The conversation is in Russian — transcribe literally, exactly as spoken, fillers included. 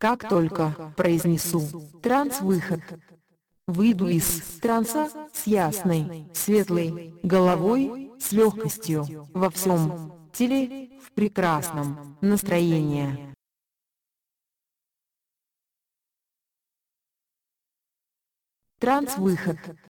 Как только произнесу транс-выход, выйду из транса с ясной, светлой головой, с легкостью во всем теле, в прекрасном настроении. Транс-выход.